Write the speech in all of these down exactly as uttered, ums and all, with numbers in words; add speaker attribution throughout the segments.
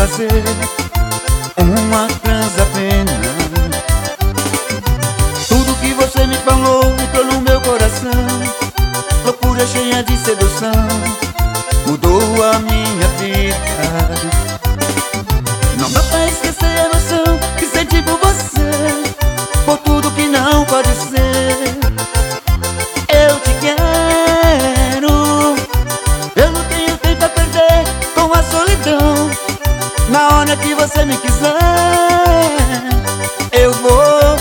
Speaker 1: fazer uma transa pena. Tudo que você me falou entrou no meu coração. Loucura cheia de sedução mudou a minha vida. Não dá pra esquecer a emoção que senti por você, por tudo que não pode ser. Eu te quero, eu não tenho tempo a perder com a solidão. Na hora que você me quiser, eu vou.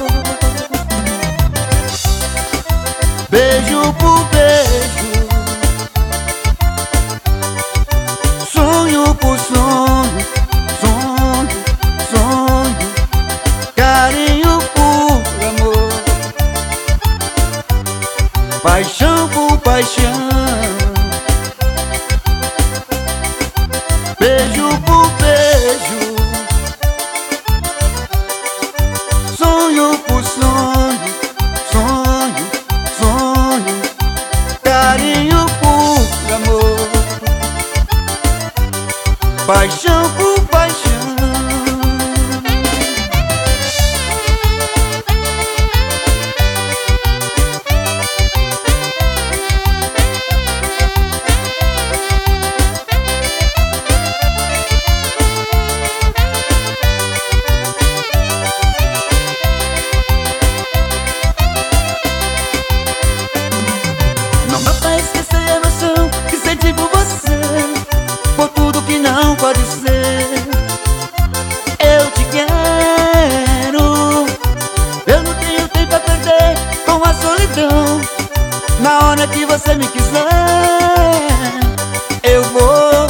Speaker 1: Beijo por beijo, sonho por sonho, sonho, sonho, carinho por amor, paixão por paixão. Beijo por beijo, sonho por sonho, sonho, sonho, carinho por amor, paixão por paixão. Não dá pra esquecer a emoção que senti por você, por tudo que não pode ser. Eu te quero, eu não tenho tempo a perder com a solidão. Na hora que você me quiser, eu vou.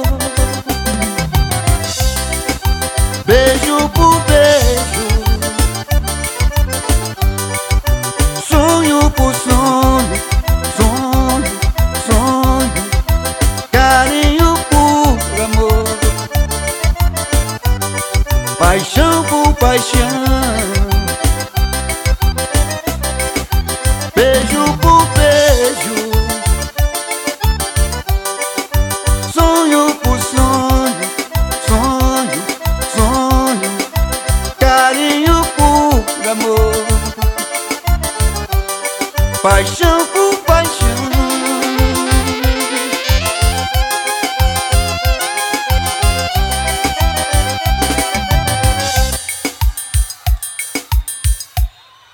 Speaker 1: Beijo por beijo, sonho por sonho, sonho, sonho, carinho por amor, paixão por paixão. Beijo por beijo, sonho por sonho, sonho, sonho, carinho por amor, paixão por